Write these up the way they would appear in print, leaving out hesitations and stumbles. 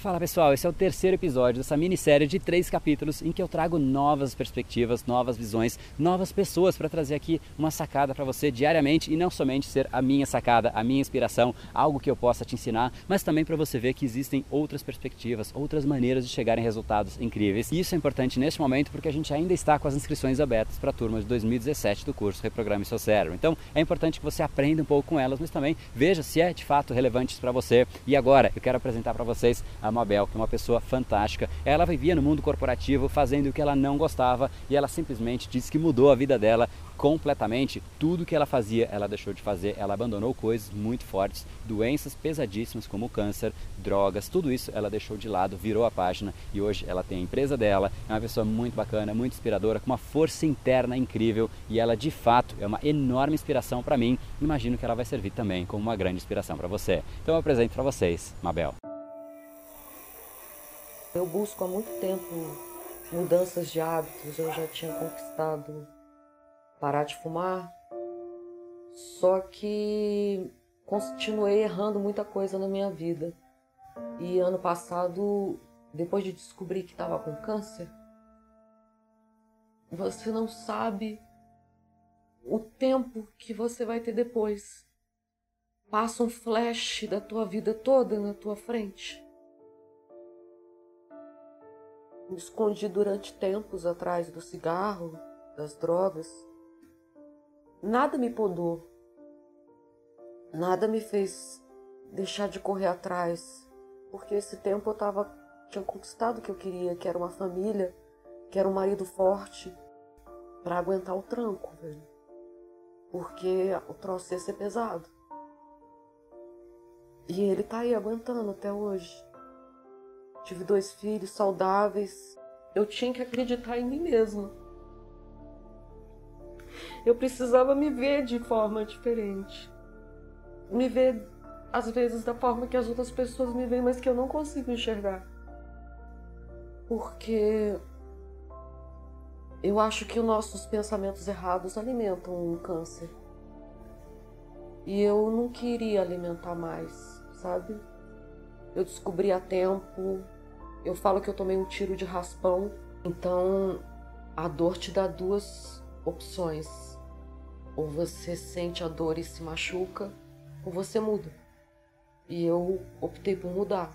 Fala pessoal, esse é o terceiro episódio dessa minissérie de 3 capítulos em que eu trago novas perspectivas, novas visões, novas pessoas para trazer aqui uma sacada para você diariamente e não somente ser a minha sacada, a minha inspiração, algo que eu possa te ensinar, mas também para você ver que existem outras perspectivas, outras maneiras de chegar em resultados incríveis. E isso é importante neste momento porque a gente ainda está com as inscrições abertas para a turma de 2017 do curso Reprograme Seu Cérebro. Então é importante que você aprenda um pouco com elas, mas também veja se é de fato relevante para você. E agora eu quero apresentar para vocês a Mabel, que é uma pessoa fantástica. Ela vivia no mundo corporativo fazendo o que ela não gostava e ela simplesmente disse que mudou a vida dela completamente. Tudo que ela fazia, ela deixou de fazer, ela abandonou coisas muito fortes, doenças pesadíssimas como câncer, drogas, tudo isso ela deixou de lado, virou a página e hoje ela tem a empresa dela, é uma pessoa muito bacana, muito inspiradora, com uma força interna incrível e ela de fato é uma enorme inspiração para mim. Imagino que ela vai servir também como uma grande inspiração para você. Então eu apresento para vocês, Mabel. Eu busco há muito tempo mudanças de hábitos. Eu já tinha conquistado parar de fumar, só que continuei errando muita coisa na minha vida. E ano passado, depois de descobrir que estava com câncer, você não sabe o tempo que você vai ter depois. Passa um flash da tua vida toda na tua frente. Me escondi durante tempos atrás do cigarro, das drogas. Nada me podou. Nada me fez deixar de correr atrás. Porque esse tempo eu tinha conquistado o que eu queria, que era uma família, que era um marido forte, para aguentar o tranco, velho. Porque o troço ia ser pesado. E ele tá aí aguentando até hoje. Tive 2 filhos saudáveis. Eu tinha que acreditar em mim mesma. Eu precisava me ver de forma diferente. Me ver, às vezes, da forma que as outras pessoas me veem, mas que eu não consigo enxergar. Porque eu acho que os nossos pensamentos errados alimentam um câncer. E eu não queria alimentar mais, sabe? Eu descobri a tempo. Eu falo que eu tomei um tiro de raspão. Então, a dor te dá 2 opções. Ou você sente a dor e se machuca, ou você muda. E eu optei por mudar.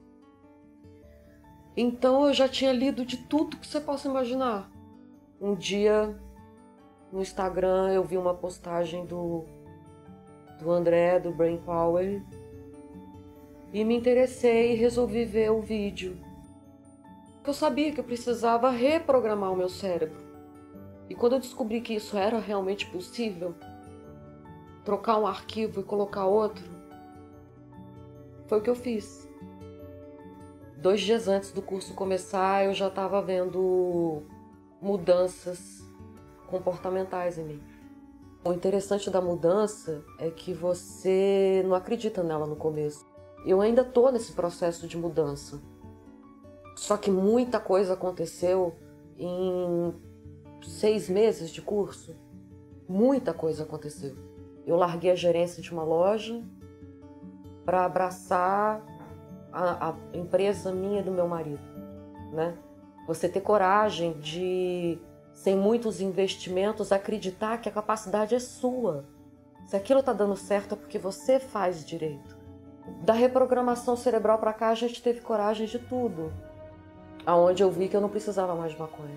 Então, eu já tinha lido de tudo que você possa imaginar. Um dia, no Instagram, eu vi uma postagem do André, do Brain Power. E me interessei e resolvi ver o vídeo. Eu sabia que eu precisava reprogramar o meu cérebro. E quando eu descobri que isso era realmente possível, trocar um arquivo e colocar outro, foi o que eu fiz. 2 dias antes do curso começar, eu já estava vendo mudanças comportamentais em mim. O interessante da mudança é que você não acredita nela no começo. Eu ainda estou nesse processo de mudança. Só que muita coisa aconteceu em 6 meses de curso. Muita coisa aconteceu. Eu larguei a gerência de uma loja para abraçar a empresa minha e do meu marido, né? Você ter coragem de, sem muitos investimentos, acreditar que a capacidade é sua. Se aquilo está dando certo é porque você faz direito. Da reprogramação cerebral para cá, a gente teve coragem de tudo. Aonde eu vi que eu não precisava mais de maconha.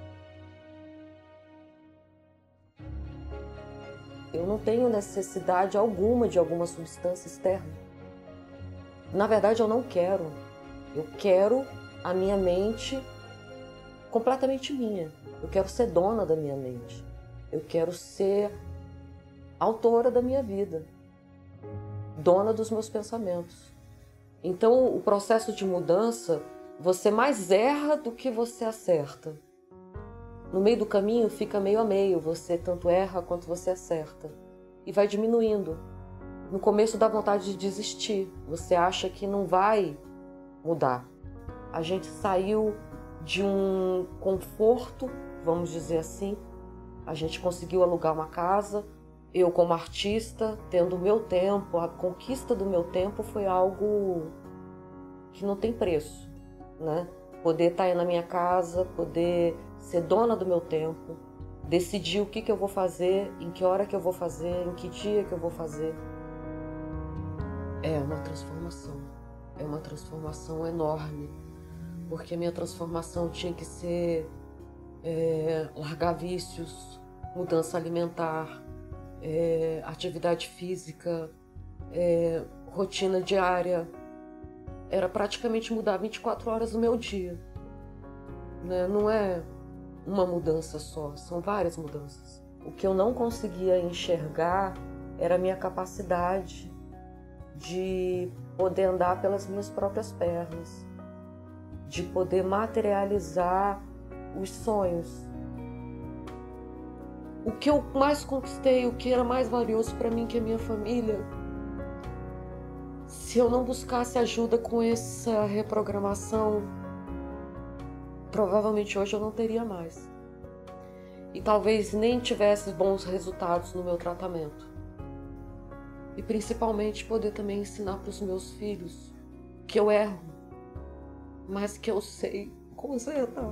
Eu não tenho necessidade alguma de alguma substância externa. Na verdade, eu não quero. Eu quero a minha mente completamente minha. Eu quero ser dona da minha mente. Eu quero ser autora da minha vida. Dona dos meus pensamentos. Então, o processo de mudança, você mais erra do que você acerta. No meio do caminho fica meio a meio, você tanto erra quanto você acerta. E vai diminuindo. No começo dá vontade de desistir, você acha que não vai mudar. A gente saiu de um conforto, vamos dizer assim. A gente conseguiu alugar uma casa. Eu, como artista, tendo o meu tempo, a conquista do meu tempo foi algo que não tem preço, né? Poder estar aí na minha casa, poder ser dona do meu tempo, decidir o que eu vou fazer, em que hora que eu vou fazer, em que dia que eu vou fazer. É uma transformação enorme, porque a minha transformação tinha que ser largar vícios, mudança alimentar, atividade física, rotina diária. Era praticamente mudar 24 horas do meu dia, né? Não é uma mudança só, são várias mudanças. O que eu não conseguia enxergar era a minha capacidade de poder andar pelas minhas próprias pernas, de poder materializar os sonhos. O que eu mais conquistei, o que era mais valioso para mim, que é a minha família, se eu não buscasse ajuda com essa reprogramação, provavelmente hoje eu não teria mais. E talvez nem tivesse bons resultados no meu tratamento. E principalmente poder também ensinar para os meus filhos que eu erro, mas que eu sei consertar.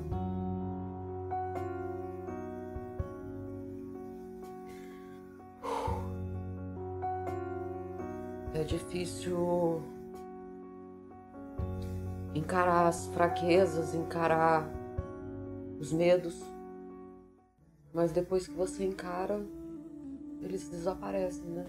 É difícil encarar as fraquezas, encarar os medos, mas depois que você encara, eles desaparecem, né?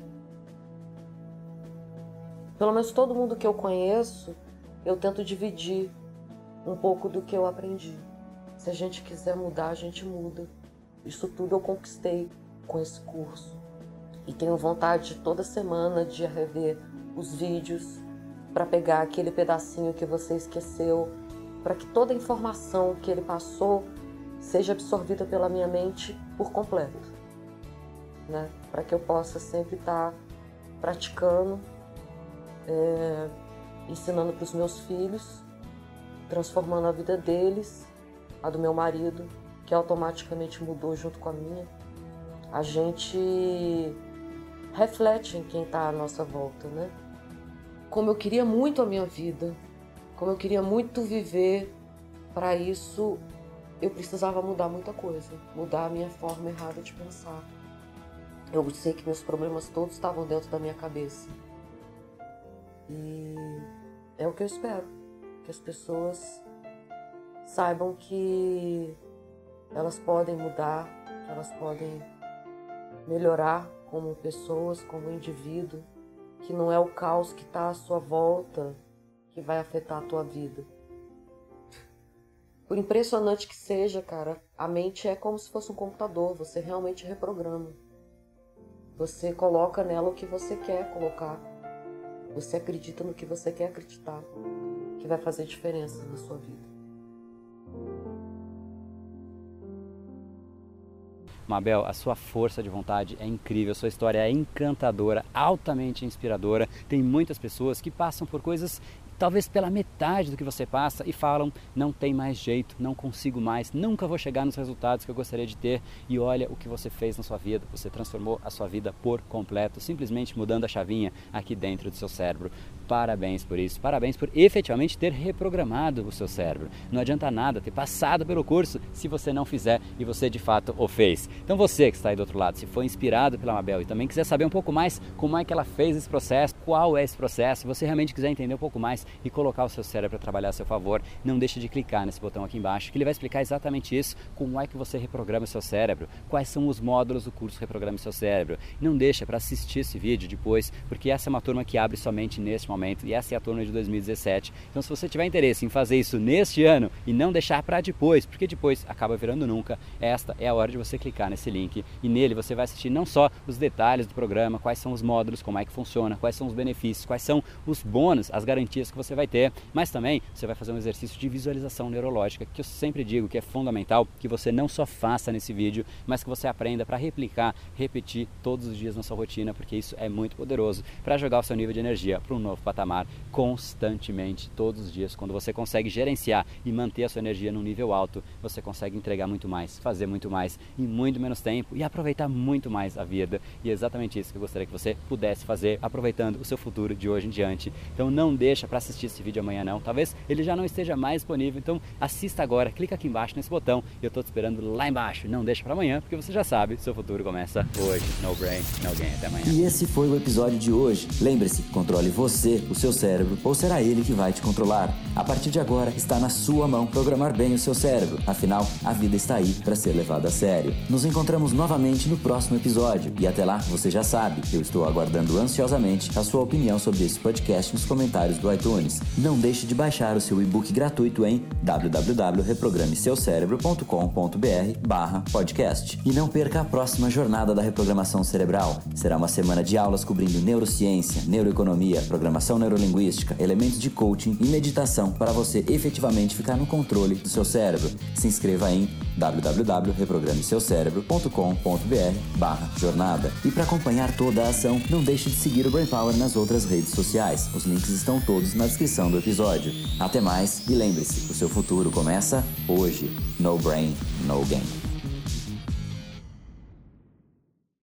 Pelo menos todo mundo que eu conheço, eu tento dividir um pouco do que eu aprendi. Se a gente quiser mudar, a gente muda. Isso tudo eu conquistei com esse curso. E tenho vontade toda semana de rever os vídeos para pegar aquele pedacinho que você esqueceu, para que toda a informação que ele passou seja absorvida pela minha mente por completo, né? Para que eu possa sempre estar praticando, ensinando para os meus filhos, transformando a vida deles, a do meu marido, que automaticamente mudou junto com a minha. A gente reflete em quem está à nossa volta, né? Como eu queria muito a minha vida, como eu queria muito viver, para isso eu precisava mudar muita coisa, mudar a minha forma errada de pensar. Eu sei que meus problemas todos estavam dentro da minha cabeça. E é o que eu espero, que as pessoas saibam que elas podem mudar, que elas podem melhorar como pessoas, como indivíduo, que não é o caos que está à sua volta que vai afetar a tua vida. Por impressionante que seja, cara, a mente é como se fosse um computador, você realmente reprograma. Você coloca nela o que você quer colocar. Você acredita no que você quer acreditar, que vai fazer diferença na sua vida. Mabel, a sua força de vontade é incrível, a sua história é encantadora, altamente inspiradora. Tem muitas pessoas que passam por coisas talvez pela metade do que você passa e falam: não tem mais jeito, não consigo mais, nunca vou chegar nos resultados que eu gostaria de ter. E olha o que você fez na sua vida, você transformou a sua vida por completo, simplesmente mudando a chavinha aqui dentro do seu cérebro. Parabéns por isso, parabéns por efetivamente ter reprogramado o seu cérebro. Não adianta nada ter passado pelo curso se você não fizer, e você de fato o fez. Então você que está aí do outro lado, se foi inspirado pela Mabel e também quiser saber um pouco mais como é que ela fez esse processo, qual é esse processo, se você realmente quiser entender um pouco mais e colocar o seu cérebro para trabalhar a seu favor, não deixe de clicar nesse botão aqui embaixo, que ele vai explicar exatamente isso, como é que você reprograma o seu cérebro, quais são os módulos do curso Reprograme Seu Cérebro. Não deixa para assistir esse vídeo depois, porque essa é uma turma que abre somente neste momento, e essa é a turma de 2017. Então se você tiver interesse em fazer isso neste ano e não deixar para depois, porque depois acaba virando nunca, esta é a hora de você clicar nesse link, e nele você vai assistir não só os detalhes do programa, quais são os módulos, como é que funciona, quais são os benefícios, quais são os bônus, as garantias que você vai ter, mas também você vai fazer um exercício de visualização neurológica, que eu sempre digo que é fundamental que você não só faça nesse vídeo, mas que você aprenda para replicar, repetir todos os dias na sua rotina, porque isso é muito poderoso para jogar o seu nível de energia para um novo patamar constantemente, todos os dias. Quando você consegue gerenciar e manter a sua energia num nível alto, você consegue entregar muito mais, fazer muito mais em muito menos tempo e aproveitar muito mais a vida. E é exatamente isso que eu gostaria que você pudesse fazer, aproveitando o seu futuro de hoje em diante. Então não deixa para assistir esse vídeo amanhã não, talvez ele já não esteja mais disponível, então assista agora, clica aqui embaixo nesse botão e eu estou te esperando lá embaixo. Não deixa para amanhã, porque você já sabe, seu futuro começa hoje. No brain, no gain. Até amanhã. E esse foi o episódio de hoje. Lembre-se, controle você, o seu cérebro, ou será ele que vai te controlar? A partir de agora, está na sua mão programar bem o seu cérebro. Afinal, a vida está aí para ser levada a sério. Nos encontramos novamente no próximo episódio. E até lá, você já sabe, eu estou aguardando ansiosamente a sua opinião sobre esse podcast nos comentários do iTunes. Não deixe de baixar o seu e-book gratuito em www.reprogrameseucerebro.com.br/podcast. E não perca a próxima jornada da reprogramação cerebral. Será uma semana de aulas cobrindo neurociência, neuroeconomia, programação neurolinguística, elementos de coaching e meditação para você efetivamente ficar no controle do seu cérebro. Se inscreva em www.reprogrameseucerebro.com.br/jornada. E para acompanhar toda a ação, não deixe de seguir o Brain Power nas outras redes sociais. Os links estão todos na descrição do episódio. Até mais e lembre-se, o seu futuro começa hoje. No brain, no gain.